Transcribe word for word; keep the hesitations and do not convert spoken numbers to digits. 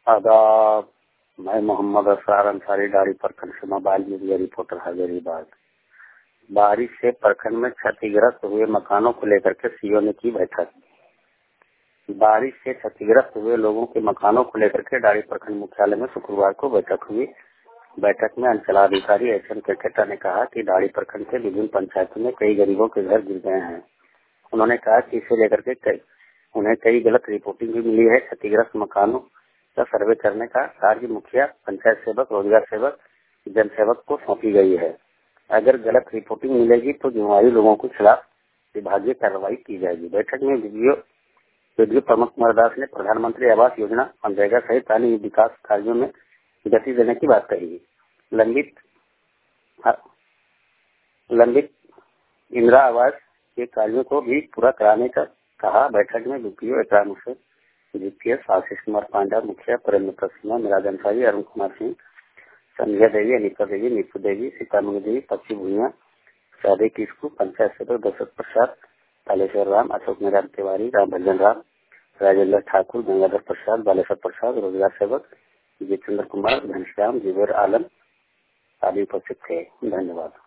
आदाब। मैं मोहम्मद असरार अंसारी दाढ़ी प्रखंड से मोबाइल मीडिया रिपोर्टर हजारीबाग। बारिश से प्रखंड में क्षतिग्रस्त हुए मकानों को लेकर के सीओ ने की बैठक। बारिश से क्षतिग्रस्त हुए लोगों के मकानों को लेकर के दाढ़ी प्रखंड मुख्यालय में शुक्रवार को बैठक हुई। बैठक में अंचलाधिकारी एच एम केकेटा ने कहा कि दाढ़ी प्रखंड के विभिन्न पंचायतों में कई गरीबों के घर गिर गए हैं। उन्होंने कहा कि इसे लेकर के कई उन्हें कई गलत रिपोर्टिंग भी मिली है। क्षतिग्रस्त मकानों का सर्वे करने का कार्य मुखिया, पंचायत सेवक, रोजगार सेवक, जन सेवक को सौंपी गई है। अगर गलत रिपोर्टिंग मिलेगी तो जिम्मेदारी लोगों के खिलाफ विभागीय कार्रवाई की जाएगी। बैठक में वीडियो वीडियो प्रमुख कुमार दास ने प्रधानमंत्री आवास योजना, मनरेगा सहित अन्य विकास कार्यों में गति देने की बात कही। लंबित लंबित इंदिरा आवास के कार्यों को भी पूरा कराने का कहा। बैठक में बीपीओ एकाम से जीपीएस आशीष कुमार पांडा, मुखिया प्रेमलता सिन्हा, मिराज अंसारी, अरुण कुमार सिंह, संध्या देवी, अनिता देवी, नीतू देवी, सीतामणि देवी, पक्षी भूइया, सादे किस्कू, पंचायत सदस्य दशरथ प्रसाद, कालेश्वर राम, अशोक नारायण तिवारी, राम भजन राम, राजेंद्र ठाकुर, गंगाधर प्रसाद, बालेश्वर प्रसाद, रोजगार सेवक जितेंद्र कुमार, घनश्याम, जुबेर आलम आदि उपस्थित थे। धन्यवाद।